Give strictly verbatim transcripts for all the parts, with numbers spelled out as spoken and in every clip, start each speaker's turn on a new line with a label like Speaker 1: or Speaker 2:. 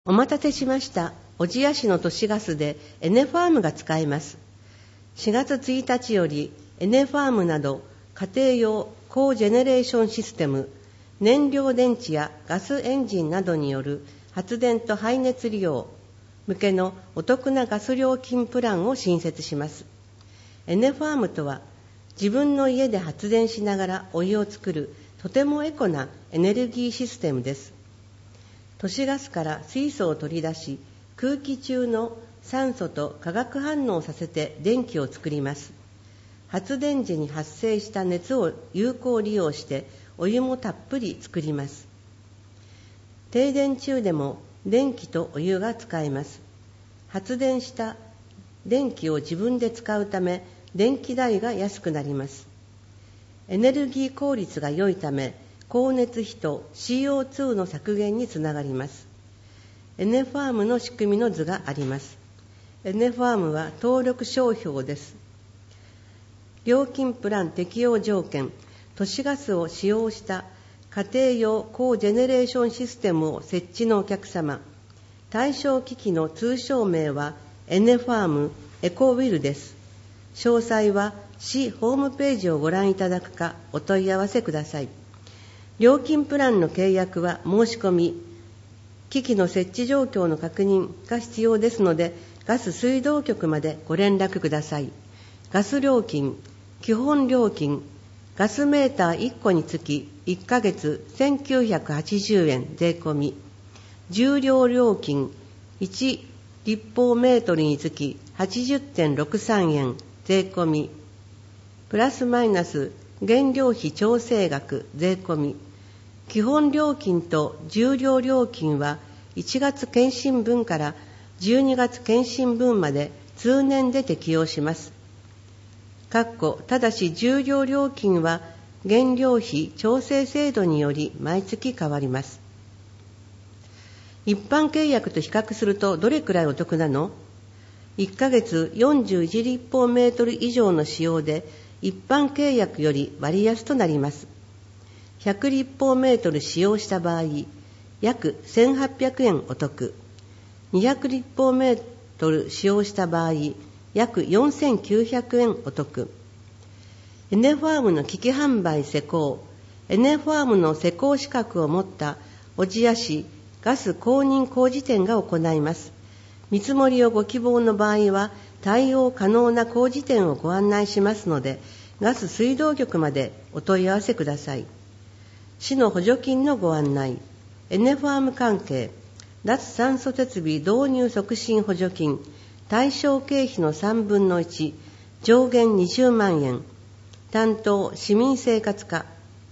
Speaker 1: お待たせしました。小千谷市の都市ガスでエネファームが使えます。しがつついたちよりエネファームなど家庭用コージェネレーションシステム、燃料電池やガスエンジンなどによる発電と排熱利用向けのお得なガス料金プランを新設します。エネファームとは自分の家で発電しながらお湯を作るとてもエコなエネルギーシステムです。都市ガスから水素を取り出し、空気中の酸素と化学反応させて電気を作ります。発電時に発生した熱を有効利用してお湯もたっぷり作ります。停電中でも電気とお湯が使えます。発電した電気を自分で使うため電気代が安くなります。エネルギー効率が良いため光熱費と シーオーツー の削減につながります。エネファームの仕組みの図があります。エネファームは登録商標です。料金プラン適用条件、都市ガスを使用した家庭用コージェネレーションシステムを設置のお客様、対象機器の通称名はエネファームエコウィルです。詳細は市ホームページをご覧いただくかお問い合わせください。料金プランの契約は申し込み、機器の設置状況の確認が必要ですので、ガス水道局までご連絡ください。ガス料金、基本料金、ガスメーターいっこにつきいっかげつせんきゅうひゃくはちじゅうえん税込み、重量料金いち立方メートルにつき はちじゅってんろくさんえん税込み、プラスマイナス原料費調整額税込み、基本料金と重量料金はいちがつ検針分からじゅうにがつ検針分まで通年で適用します。かっこただし重量料金は原料費調整制度により毎月変わります。一般契約と比較するとどれくらいお得なの？いっかげつよんじゅういち立方メートル以上の使用で一般契約より割安となります。ひゃく立方メートル使用した場合、約せんはっぴゃくえんお得。にひゃく立方メートル使用した場合、約よんせんきゅうひゃくえんお得。エネファームの機器販売施工、エネファームの施工資格を持った小千谷市ガス公認工事店が行います。見積もりをご希望の場合は、対応可能な工事店をご案内しますので、ガス水道局までお問い合わせください。市の補助金のご案内、エネファーム関係、脱炭素設備導入促進補助金、対象経費のさんぶんのいち、上限にじゅうまんえん、担当市民生活課。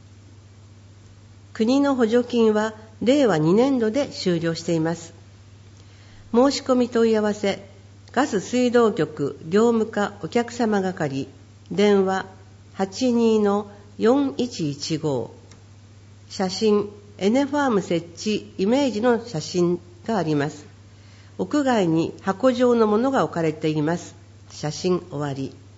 Speaker 1: 国の補助金はれいわにねんどで終了しています。申し込み問い合わせ、ガス水道局業務課お客様係、電話 はちにーのよんいちいちご。写真、エネファーム設置イメージの写真があります。屋外に箱状のものが置かれています。写真終わり。